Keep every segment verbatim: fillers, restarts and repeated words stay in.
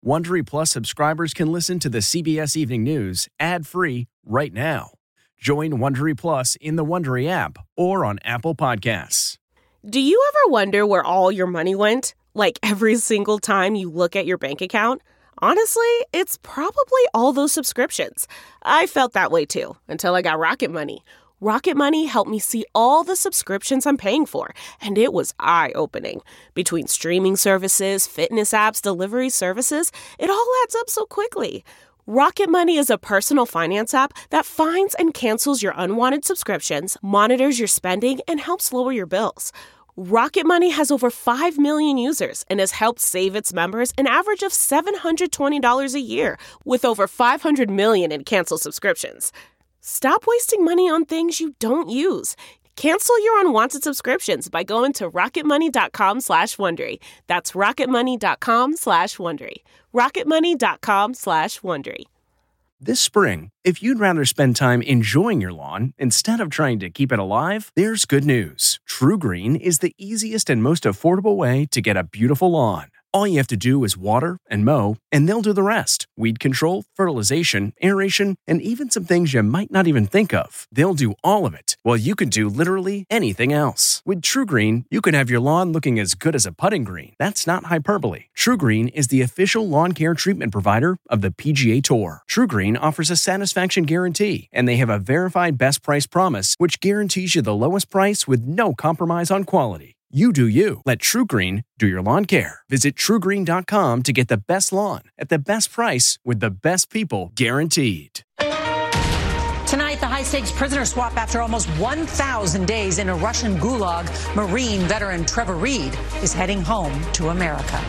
Wondery Plus subscribers can listen to the C B S Evening News ad-free right now. Join Wondery Plus in the Wondery app or on Apple Podcasts. Do you ever wonder where all your money went? Like every single time you look at your bank account? Honestly, it's probably all those subscriptions. I felt that way too, until I got Rocket Money. Rocket Money helped me see all the subscriptions I'm paying for, and it was eye-opening. Between streaming services, fitness apps, delivery services, it all adds up so quickly. Rocket Money is a personal finance app that finds and cancels your unwanted subscriptions, monitors your spending, and helps lower your bills. Rocket Money has over five million users and has helped save its members an average of seven hundred twenty dollars a year, with over five hundred million in canceled subscriptions. Stop wasting money on things you don't use. Cancel your unwanted subscriptions by going to rocketmoney.com slash Wondery. That's rocketmoney.com slash Wondery. rocketmoney.com slash Wondery. This spring, if you'd rather spend time enjoying your lawn instead of trying to keep it alive, there's good news. TruGreen is the easiest and most affordable way to get a beautiful lawn. All you have to do is water and mow, and they'll do the rest. Weed control, fertilization, aeration, and even some things you might not even think of. They'll do all of it, while you can do literally anything else. With TruGreen, you can have your lawn looking as good as a putting green. That's not hyperbole. TruGreen is the official lawn care treatment provider of the P G A Tour. TruGreen offers a satisfaction guarantee, and they have a verified best price promise, which guarantees you the lowest price with no compromise on quality. You do you. Let TruGreen do your lawn care. Visit True Green dot com to get the best lawn at the best price with the best people guaranteed. Tonight, the high-stakes prisoner swap after almost one thousand days in a Russian gulag. Marine veteran Trevor Reed is heading home to America.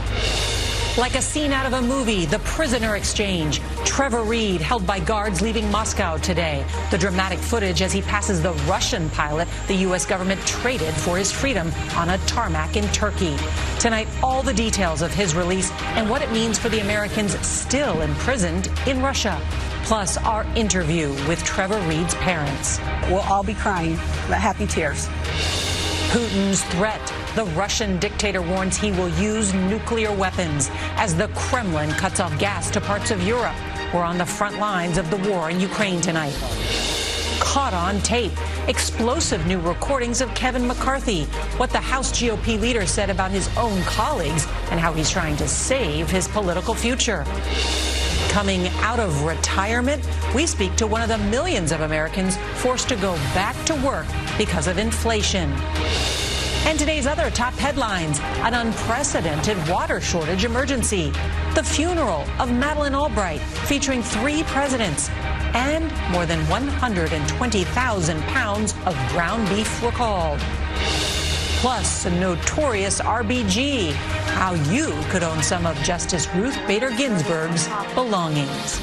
Like a scene out of a movie, the prisoner exchange. Trevor Reed held by guards leaving Moscow today. The dramatic footage as he passes the Russian pilot the U S government traded for his freedom on a tarmac in Turkey. Tonight, all the details of his release and what it means for the Americans still imprisoned in Russia. Plus, our interview with Trevor Reed's parents. We'll all be crying, but happy tears. Putin's threat. The Russian dictator warns he will use nuclear weapons as the Kremlin cuts off gas to parts of Europe. We're on the front lines of the war in Ukraine tonight. Caught on tape. Explosive new recordings of Kevin McCarthy. What the House G O P leader said about his own colleagues and how he's trying to save his political future. Coming out of retirement, we speak to one of the millions of Americans forced to go back to work because of inflation. And today's other top headlines: an unprecedented water shortage emergency, the funeral of Madeleine Albright featuring three presidents, and more than one hundred twenty thousand pounds of ground beef recalled. Plus, a notorious R B G, how you could own some of Justice Ruth Bader Ginsburg's belongings.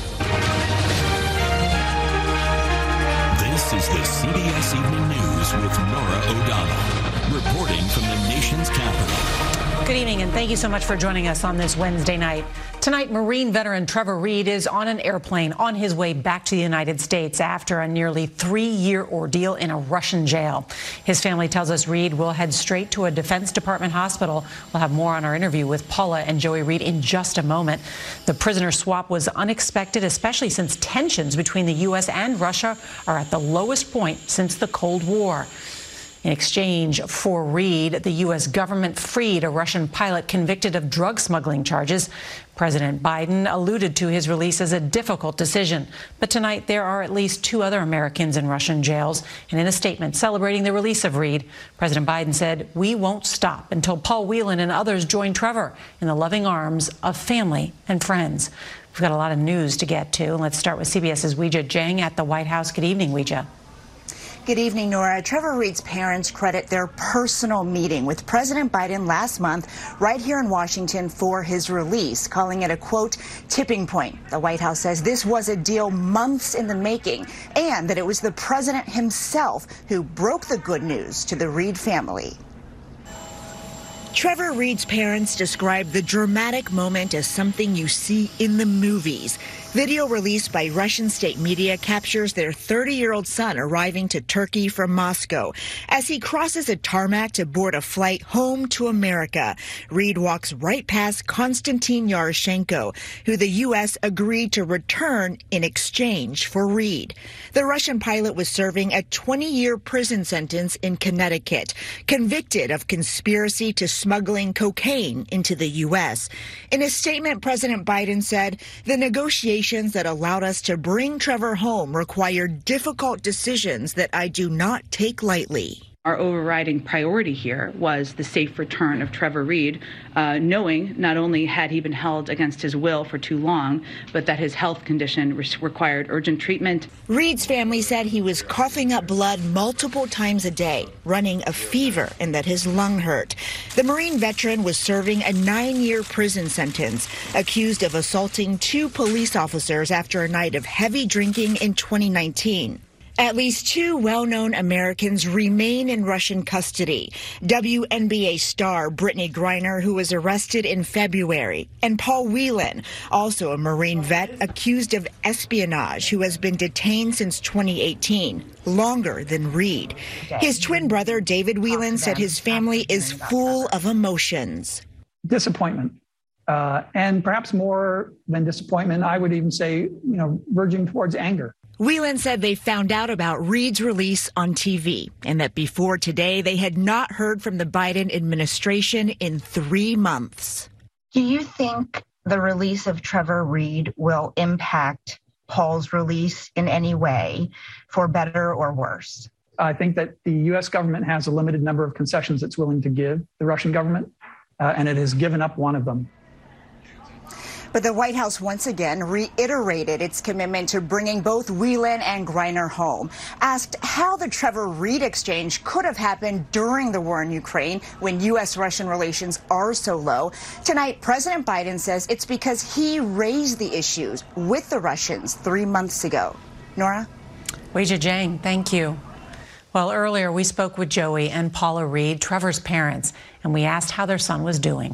This is the C B S Evening News with Norah O'Donnell, reporting from the nation's capital. Good evening, and thank you so much for joining us on this Wednesday night. Tonight, Marine veteran Trevor Reed is on an airplane on his way back to the United States after a nearly three-year ordeal in a Russian jail. His family tells us Reed will head straight to a Defense Department hospital. We'll have more on our interview with Paula and Joey Reed in just a moment. The prisoner swap was unexpected, especially since tensions between the U S and Russia are at the lowest point since the Cold War. In exchange for Reed, the U S government freed a Russian pilot convicted of drug smuggling charges. President Biden alluded to his release as a difficult decision. But tonight, there are at least two other Americans in Russian jails. And in a statement celebrating the release of Reed, President Biden said, "We won't stop until Paul Whelan and others join Trevor in the loving arms of family and friends." We've got a lot of news to get to. Let's start with CBS's Weijia Jiang at the White House. Good evening, Weijia. Good evening, Nora. Trevor Reed's parents credit their personal meeting with President Biden last month right here in Washington for his release, calling it a, quote, tipping point. The White House says this was a deal months in the making and that it was the president himself who broke the good news to the Reed family. Trevor Reed's parents described the dramatic moment as something you see in the movies. Video released by Russian state media captures their thirty-year-old son arriving to Turkey from Moscow. As he crosses a tarmac to board a flight home to America, Reed walks right past Konstantin Yaroshenko, who the U S agreed to return in exchange for Reed. The Russian pilot was serving a twenty-year prison sentence in Connecticut, convicted of conspiracy to smuggling cocaine into the U S. In a statement, President Biden said, "The negotiations that allowed us to bring Trevor home required difficult decisions that I do not take lightly." Our overriding priority here was the safe return of Trevor Reed, uh, knowing not only had he been held against his will for too long, but that his health condition re- required urgent treatment. Reed's family said he was coughing up blood multiple times a day, running a fever, and that his lung hurt. The Marine veteran was serving a nine-year prison sentence, accused of assaulting two police officers after a night of heavy drinking in twenty nineteen. At least two well-known Americans remain in Russian custody. W N B A star Brittany Griner, who was arrested in February, and Paul Whelan, also a Marine vet accused of espionage, who has been detained since twenty eighteen, longer than Reed. His twin brother, David Whelan, said his family is full of emotions. Disappointment. Uh, and perhaps more than disappointment, I would even say, you know, verging towards anger. Whelan said they found out about Reed's release on T V and that before today they had not heard from the Biden administration in three months. Do you think the release of Trevor Reed will impact Paul's release in any way, for better or worse? I think that the U S government has a limited number of concessions it's willing to give the Russian government, uh, and it has given up one of them. But the White House once again reiterated its commitment to bringing both Whelan and Griner home. Asked how the Trevor Reed exchange could have happened during the war in Ukraine when U S-Russian relations are so low, tonight President Biden says it's because he raised the issues with the Russians three months ago. Nora? Weijia Jiang, thank you. Well, earlier we spoke with Joey and Paula Reed, Trevor's parents, and we asked how their son was doing.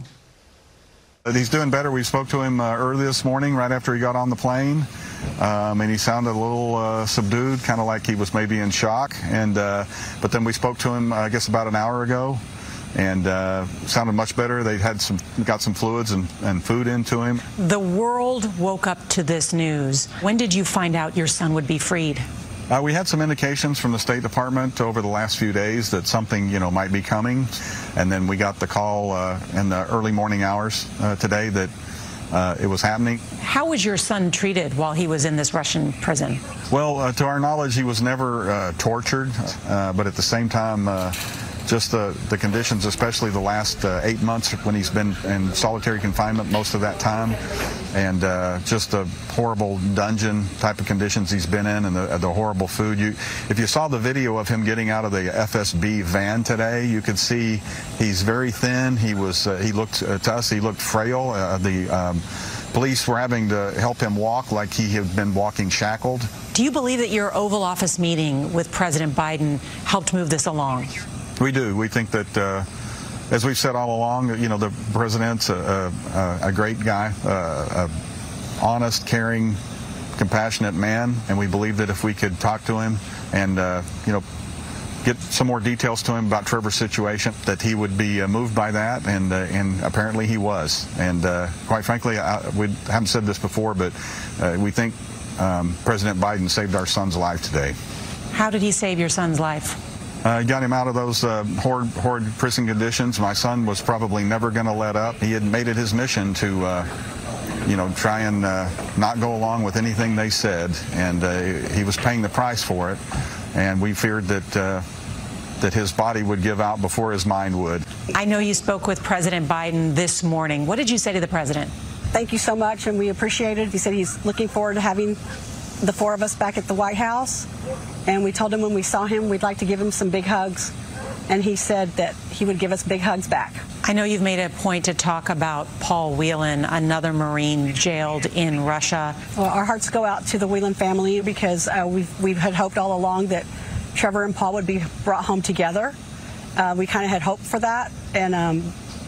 He's doing better. We spoke to him uh, early this morning, right after he got on the plane, um, and he sounded a little uh, subdued, kind of like he was maybe in shock. And uh, but then we spoke to him, I guess, about an hour ago, and uh, sounded much better. They had some, got some fluids and, and food into him. The world woke up to this news. When did you find out your son would be freed? Uh, we had some indications from the State Department over the last few days that something, you know, might be coming. And then we got the call uh, in the early morning hours uh, today that uh, it was happening. How was your son treated while he was in this Russian prison? Well, uh, to our knowledge, he was never uh, tortured, uh, but at the same time, uh, just the, the conditions, especially the last uh, eight months when he's been in solitary confinement most of that time, and uh, just the horrible dungeon type of conditions he's been in, and the, the horrible food. You, if you saw the video of him getting out of the F S B van today, you could see he's very thin. He was, uh, he looked uh, to us, he looked frail. Uh, the um, police were having to help him walk like he had been walking shackled. Do you believe that your Oval Office meeting with President Biden helped move this along? We do. We think that, uh, as we've said all along, you know, the president's a, a, a great guy, uh, a honest, caring, compassionate man, and we believe that if we could talk to him and, uh, you know, get some more details to him about Trevor's situation, that he would be uh, moved by that, and uh, and apparently he was. And uh, quite frankly, I, we haven't said this before, but uh, we think um, President Biden saved our son's life today. How did he save your son's life? Uh, got him out of those uh, horrid, horrid prison conditions. My son was probably never going to let up. He had made it his mission to, uh, you know, try and uh, not go along with anything they said, and uh, he was paying the price for it. And we feared that uh, that his body would give out before his mind would. I know you spoke with President Biden this morning. What did you say to the president? Thank you so much, and we appreciate it. He said he's looking forward to having the four of us back at the White House, and we told him when we saw him we'd like to give him some big hugs, and he said that he would give us big hugs back. I know you've made a point to talk about Paul Whelan, another Marine jailed in Russia. Well, our hearts go out to the Whelan family because uh, we've, we've had hoped all along that Trevor and Paul would be brought home together. Uh, we kind of had hoped for that, and um,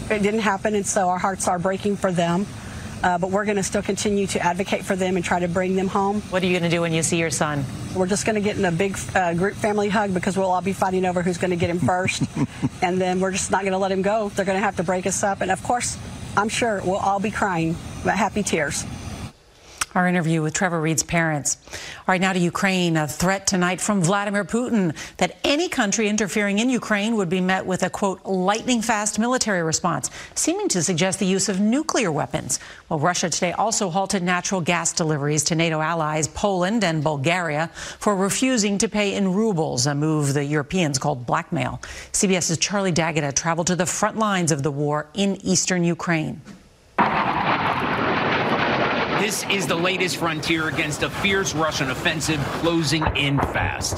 it didn't happen, and so our hearts are breaking for them. Uh, but we're going to still continue to advocate for them and try to bring them home. What are you going to do when you see your son? We're just going to get in a big uh, group family hug because we'll all be fighting over who's going to get him first. And then we're just not going to let him go. They're going to have to break us up. And, of course, I'm sure we'll all be crying, but happy tears. Our interview with Trevor Reed's parents. All right, now to Ukraine. A threat tonight from Vladimir Putin that any country interfering in Ukraine would be met with a, quote, lightning-fast military response, seeming to suggest the use of nuclear weapons. Well, Russia today also halted natural gas deliveries to NATO allies Poland and Bulgaria for refusing to pay in rubles, a move the Europeans called blackmail. CBS's Charlie D'Agata traveled to the front lines of the war in eastern Ukraine. This is the latest frontier against a fierce Russian offensive closing in fast.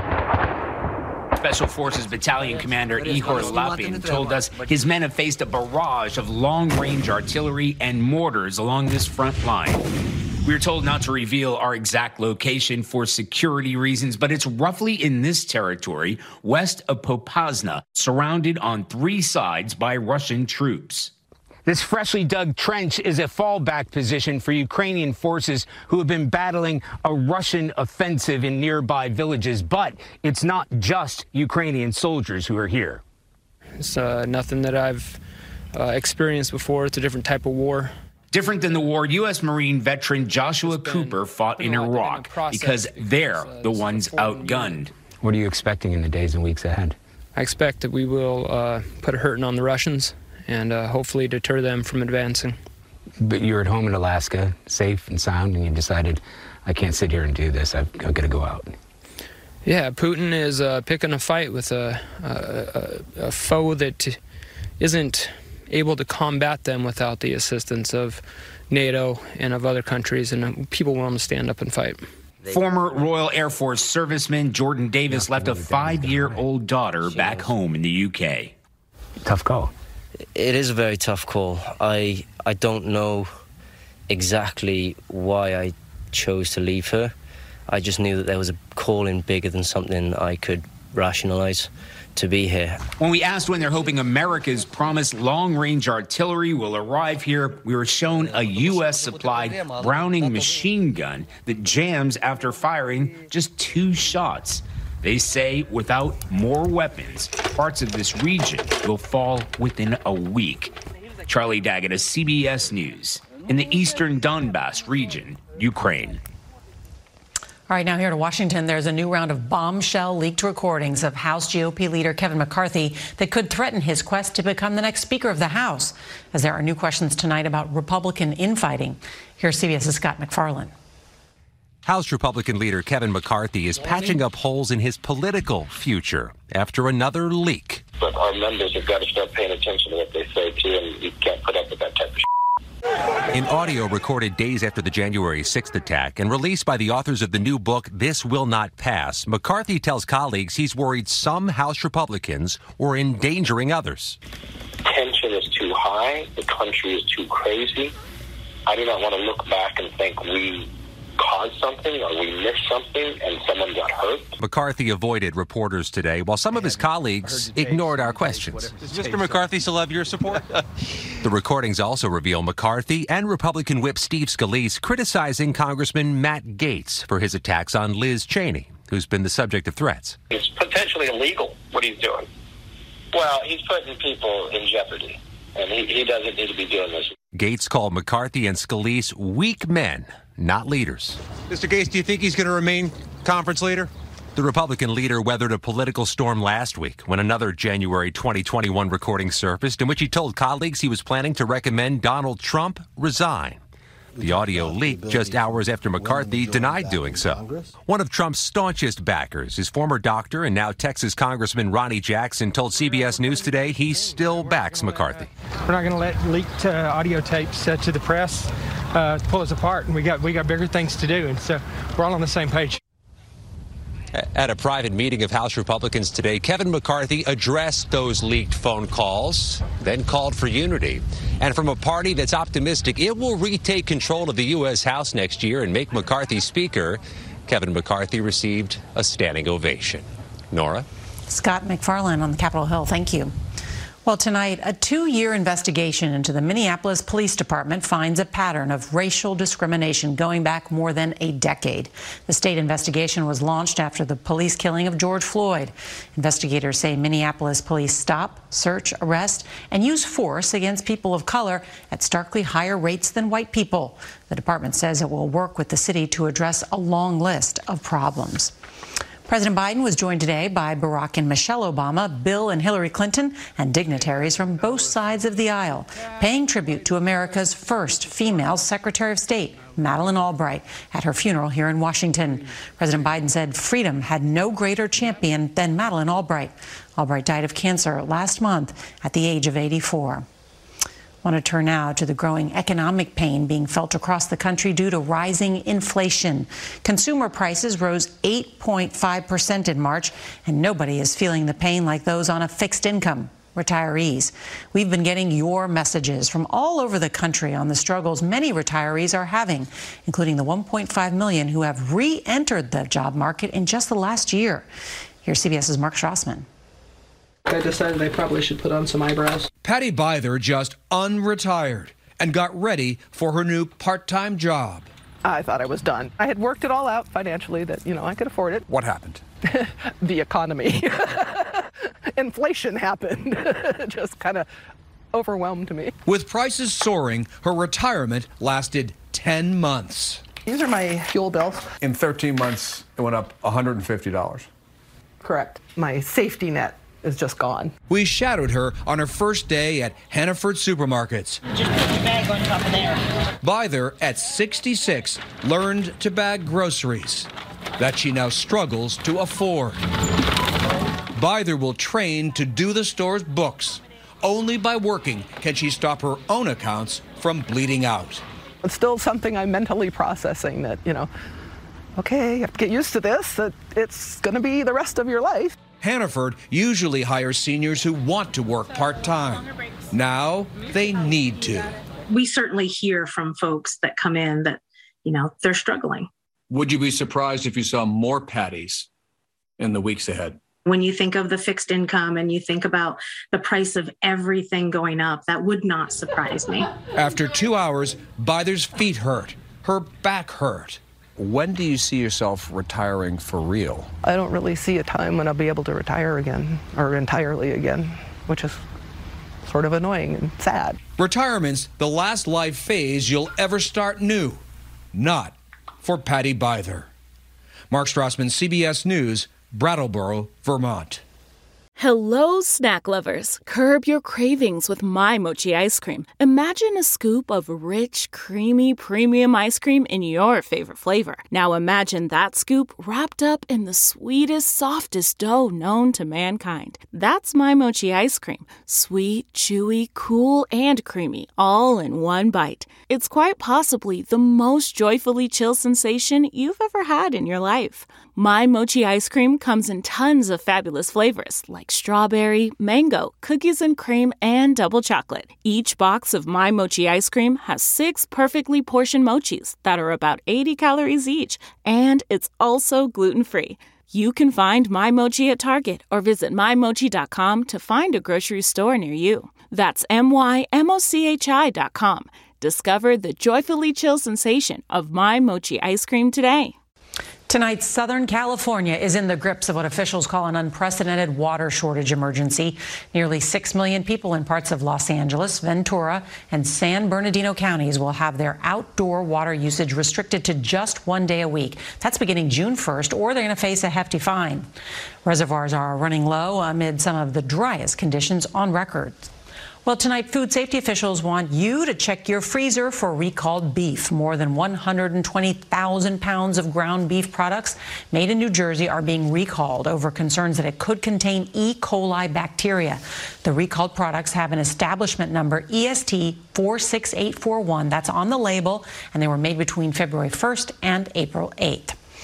Special Forces Battalion Commander Ihor Lapin told us his men have faced a barrage of long-range artillery and mortars along this front line. We are told not to reveal our exact location for security reasons, but it's roughly in this territory west of Popasna, surrounded on three sides by Russian troops. This freshly dug trench is a fallback position for Ukrainian forces who have been battling a Russian offensive in nearby villages. But it's not just Ukrainian soldiers who are here. It's uh, nothing that I've uh, experienced before. It's a different type of war. Different than the war, U S Marine veteran Joshua Cooper fought in Iraq because they're the ones outgunned. What are you expecting in the days and weeks ahead? I expect that we will uh, put a hurting on the Russians and uh, hopefully deter them from advancing. But you're at home in Alaska, safe and sound, and you decided, I can't sit here and do this. I've, I've got to go out. Yeah, Putin is uh, picking a fight with a, a, a foe that isn't able to combat them without the assistance of NATO and of other countries, and people willing to stand up and fight. Former Royal Air Force serviceman Jordan Davis left a five-year-old daughter back home in the U K. Tough call. It is a very tough call. I I don't know exactly why I chose to leave her. I just knew that there was a calling bigger than something I could rationalize to be here. When we asked when they're hoping America's promised long-range artillery will arrive here, we were shown a U S-supplied Browning machine gun that jams after firing just two shots. They say without more weapons, parts of this region will fall within a week. Charlie D'Agata, C B S News, in the eastern Donbass region, Ukraine. All right, now here to Washington, there's a new round of bombshell leaked recordings of House G O P leader Kevin McCarthy that could threaten his quest to become the next Speaker of the House, as there are new questions tonight about Republican infighting. Here's CBS's Scott McFarland. House Republican leader Kevin McCarthy is patching up holes in his political future after another leak. But our members have got to start paying attention to what they say, too, and you can't put up with that type of shit. In audio recorded days after the January sixth attack and released by the authors of the new book, This Will Not Pass, McCarthy tells colleagues he's worried some House Republicans were endangering others. Tension is too high. The country is too crazy. I do not want to look back and think we caused something or we missed something and someone got hurt. McCarthy avoided reporters today while some of his colleagues ignored our questions. Does Mister McCarthy still have your support? The recordings also reveal McCarthy and Republican Whip Steve Scalise criticizing Congressman Matt Gaetz for his attacks on Liz Cheney, who's been the subject of threats. It's potentially illegal what he's doing. Well, he's putting people in jeopardy, and he, he doesn't need to be doing this. Gaetz called McCarthy and Scalise weak men, not leaders. Mister Gaetz, do you think he's going to remain conference leader? The Republican leader weathered a political storm last week when another January twenty twenty-one recording surfaced in which he told colleagues he was planning to recommend Donald Trump resign. The audio leaked just hours after McCarthy denied doing so. One of Trump's staunchest backers, his former doctor and now Texas Congressman Ronnie Jackson, told C B S News today he still backs McCarthy. We're not going to let leaked uh, audio tapes uh, to the press uh, pull us apart, and we got we got bigger things to do, and so we're all on the same page. At a private meeting of House Republicans today, Kevin McCarthy addressed those leaked phone calls, then called for unity. And from a party that's optimistic it will retake control of the U S House next year and make McCarthy Speaker, Kevin McCarthy received a standing ovation. Nora? Scott McFarland on the Capitol Hill. Thank you. Well, tonight, a two-year investigation into the Minneapolis Police Department finds a pattern of racial discrimination going back more than a decade. The state investigation was launched after the police killing of George Floyd. Investigators say Minneapolis police stop, search, arrest, and use force against people of color at starkly higher rates than white people. The department says it will work with the city to address a long list of problems. President Biden was joined today by Barack and Michelle Obama, Bill and Hillary Clinton, and dignitaries from both sides of the aisle, paying tribute to America's first female Secretary of State, Madeleine Albright, at her funeral here in Washington. President Biden said freedom had no greater champion than Madeleine Albright. Albright died of cancer last month at the age of eighty-four. I want to turn now to the growing economic pain being felt across the country due to rising inflation. Consumer prices rose eight point five percent in March, and nobody is feeling the pain like those on a fixed income, retirees. We've been getting your messages from all over the country on the struggles many retirees are having, including the one point five million who have re-entered the job market in just the last year. Here's CBS's Mark Strassman. I decided I probably should put on some eyebrows. Patty Byther just unretired and got ready for her new part-time job. I thought I was done. I had worked it all out financially that, you know, I could afford it. What happened? The economy. Inflation happened. It just kind of overwhelmed me. With prices soaring, her retirement lasted ten months. These are my fuel bills. In thirteen months, it went up one hundred fifty dollars. Correct. My safety net is just gone. We shadowed her on her first day at Hannaford Supermarkets. Just put your bag on top of there. Byther, at sixty-six, learned to bag groceries that she now struggles to afford. Byther will train to do the store's books. Only by working can she stop her own accounts from bleeding out. It's still something I'm mentally processing that, you know, okay, you have to get used to this, that it's going to be the rest of your life. Hannaford usually hires seniors who want to work part-time. Now they need to. We certainly hear from folks that come in that, you know, they're struggling. Would you be surprised if you saw more Patties in the weeks ahead? When you think of the fixed income and you think about the price of everything going up, that would not surprise me. After two hours, Byther's feet hurt. Her back hurt. When do you see yourself retiring for real? I don't really see a time when I'll be able to retire again, or entirely again, which is sort of annoying and sad. Retirement's the last life phase you'll ever start new. Not for Patty Byther. Mark Strassman, C B S News, Brattleboro, Vermont. Hello, snack lovers. Curb your cravings with My Mochi ice cream. Imagine a scoop of rich, creamy, premium ice cream in your favorite flavor. Now imagine that scoop wrapped up in the sweetest, softest dough known to mankind. That's My Mochi ice cream. Sweet, chewy, cool, and creamy, all in one bite. It's quite possibly the most joyfully chill sensation you've ever had in your life. My Mochi ice cream comes in tons of fabulous flavors like strawberry, mango, cookies and cream, and double chocolate. Each box of My Mochi ice cream has six perfectly portioned mochis that are about eighty calories each, and it's also gluten-free. You can find My Mochi at Target or visit my mochi dot com to find a grocery store near you. That's M Y M O C H I dot com. Discover the joyfully chill sensation of My Mochi ice cream today. Tonight, Southern California is in the grips of what officials call an unprecedented water shortage emergency. Nearly six million people in parts of Los Angeles, Ventura, and San Bernardino counties will have their outdoor water usage restricted to just one day a week. That's beginning June first, or they're going to face a hefty fine. Reservoirs are running low amid some of the driest conditions on record. Well, tonight, food safety officials want you to check your freezer for recalled beef. More than one hundred twenty thousand pounds of ground beef products made in New Jersey are being recalled over concerns that it could contain E. coli bacteria. The recalled products have an establishment number, E S T four six eight four one. That's on the label, and they were made between February first and April eighth.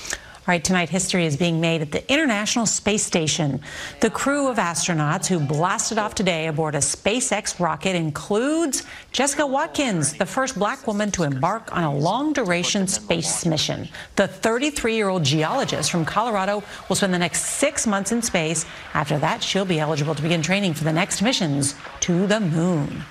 right, tonight history is being made at the International Space Station. The crew of astronauts who blasted off today aboard a SpaceX rocket includes Jessica Watkins, the first black woman to embark on a long-duration space mission. The thirty-three-year-old geologist from Colorado will spend the next six months in space. After that, she'll be eligible to begin training for the next missions to the moon.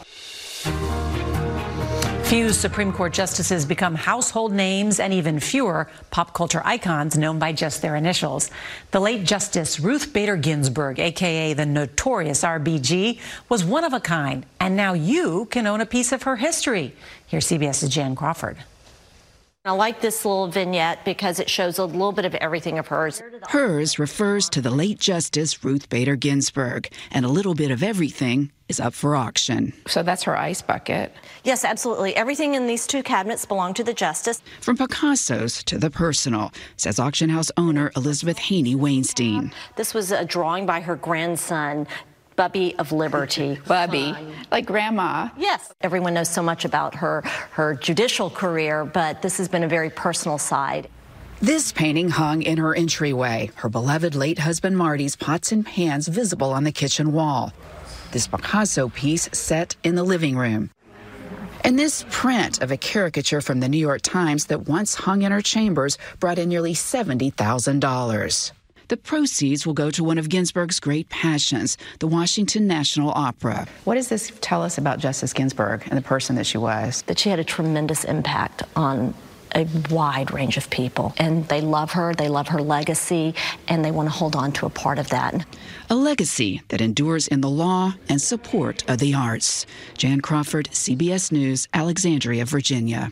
Few Supreme Court justices become household names, and even fewer pop culture icons known by just their initials. The late Justice Ruth Bader Ginsburg, a k a the notorious R B G, was one of a kind, and now you can own a piece of her history. Here's CBS's Jan Crawford. I like this little vignette because it shows a little bit of everything of hers. Hers refers to the late Justice Ruth Bader Ginsburg, and a little bit of everything is up for auction. So that's her ice bucket. Yes, absolutely. Everything in these two cabinets belong to the Justice. From Picasso's to the personal, says auction house owner Elizabeth Haney Weinstein. This was a drawing by her grandson, Bubby of Liberty. Bubby, like Grandma. Yes. Everyone knows so much about her, her judicial career, but this has been a very personal side. This painting hung in her entryway, her beloved late husband Marty's pots and pans visible on the kitchen wall. This Picasso piece set in the living room. And this print of a caricature from the New York Times that once hung in her chambers brought in nearly seventy thousand dollars. The proceeds will go to one of Ginsburg's great passions, the Washington National Opera. What does this tell us about Justice Ginsburg and the person that she was? That she had a tremendous impact on a wide range of people. And they love her, they love her legacy, and they want to hold on to a part of that. A legacy that endures in the law and support of the arts. Jan Crawford, C B S News, Alexandria, Virginia.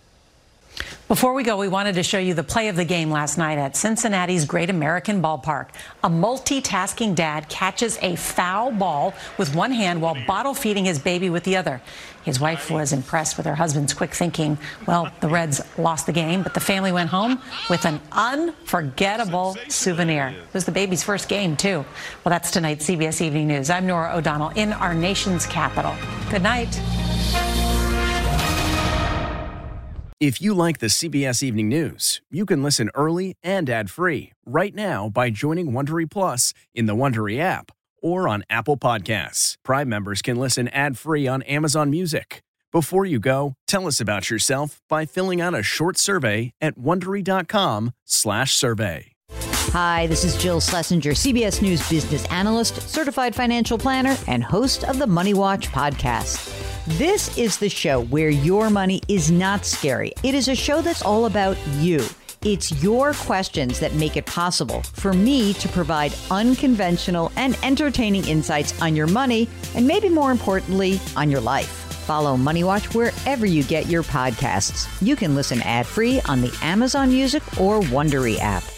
Before we go, we wanted to show you the play of the game last night at Cincinnati's Great American Ballpark. A multitasking dad catches a foul ball with one hand while bottle feeding his baby with the other. His wife was impressed with her husband's quick thinking. Well, the Reds lost the game, but the family went home with an unforgettable souvenir. It was the baby's first game, too. Well, that's tonight's C B S Evening News. I'm Norah O'Donnell in our nation's capital. Good night. If you like the C B S Evening News, you can listen early and ad-free right now by joining Wondery Plus in the Wondery app or on Apple Podcasts. Prime members can listen ad-free on Amazon Music. Before you go, tell us about yourself by filling out a short survey at Wondery.com slash survey. Hi, this is Jill Schlesinger, C B S News business analyst, certified financial planner, and host of the Money Watch podcast. This is the show where your money is not scary. It is a show that's all about you. It's your questions that make it possible for me to provide unconventional and entertaining insights on your money, and maybe more importantly, on your life. Follow Money Watch wherever you get your podcasts. You can listen ad-free on the Amazon Music or Wondery app.